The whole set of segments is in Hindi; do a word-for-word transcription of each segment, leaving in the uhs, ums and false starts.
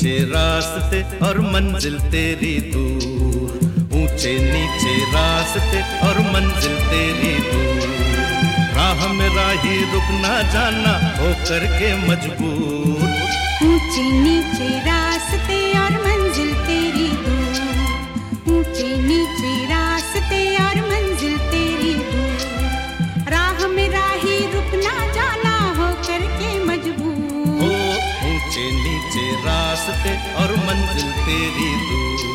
नीचे रास्ते और मंजिल तेरी दूर, ऊंचे नीचे रास्ते और मंजिल तेरी दूर। राह में राही रुक ना जाना हो करके मजबूर, ऊंचे नीचे रास्ते और मंजिल तेरी दूर, ऊंचे नीचे रास्ते और मंजिल तेरी दूर। राह में राही रुक ना जाना हो करके मजबूर, ओ ऊंचे नीचे रास्ते और मंजिल तेरी दूर।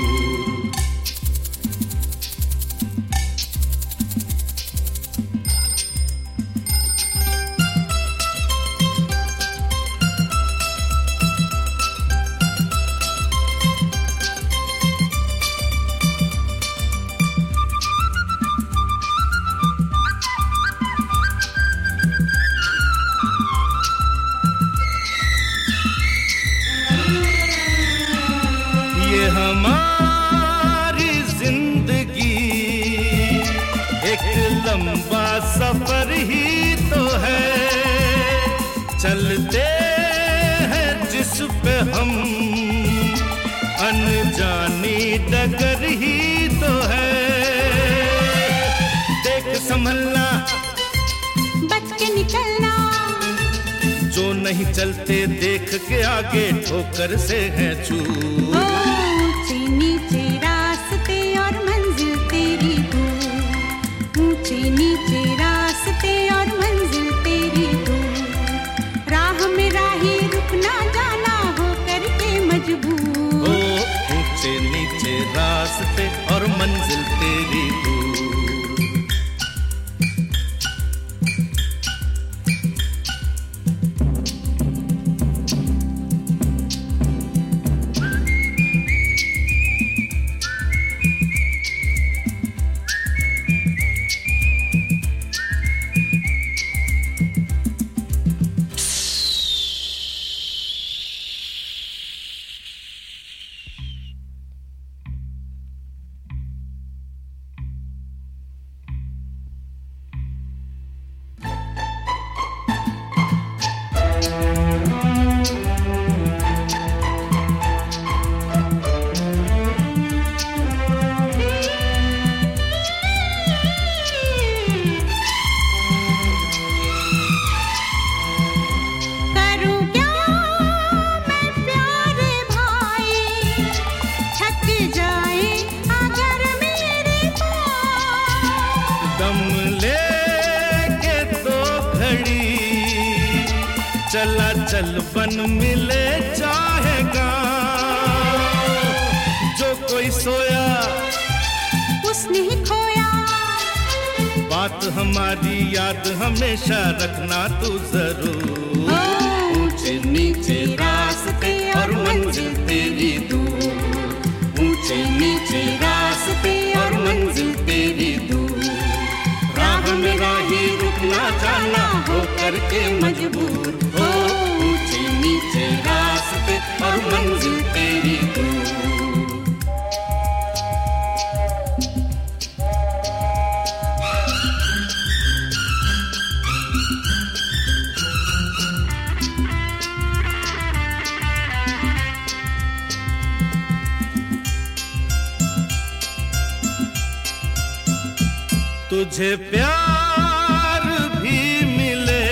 ये हमारी जिंदगी एक लंबा सफर ही तो है, चलते हैं जिस पे हम अनजानी डगर ही तो है। देख संभलना बच के निकलना, जो नहीं चलते देख के आगे ठोकर से है चूक। ऊंचे नीचे रास्ते और मंजिल तेरी दूर, ऊंचे नीचे रास्ते और मंजिल तेरी दूर। राह में राही रुक ना जाना हो करके मजबूर, ओ ऊंचे नीचे रास्ते और मंजिल तेरी दूर। चला चल बन मिले चाहेगा, जो कोई सोया उसने ही खोया। बात हमारी याद हमेशा रखना तू जरूर, ऊंचे नीचे रास्ते और मंजिल तेरी दूर, ऊंचे नीचे रास्ते और मंजिल तेरी दूर। राह में राही रुक ना जाना हो करके मजबूर, हो ऊंचे नीचे रास्ते और मंजिल तेरी दूर। तुझे प्यार भी मिले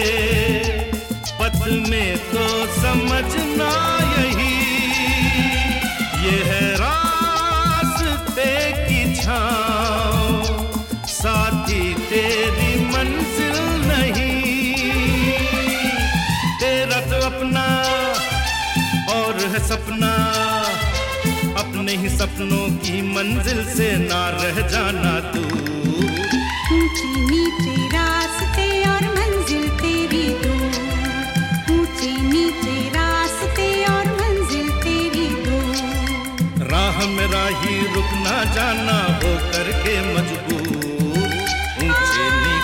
पथ में तो समझना यही, ये है रास्ते की छाँव साथी तेरी मंजिल नहीं। तेरा तो अपना और है सपना, अपने ही सपनों की मंजिल से ना रह जाना तू। ऊंचे नीचे रास्ते और मंजिल तेरी दूर, ऊंचे नीचे रास्ते और मंजिल तेरी दूर। राह में राही रुक ना जाना हो करके मजबूर, ऊंचे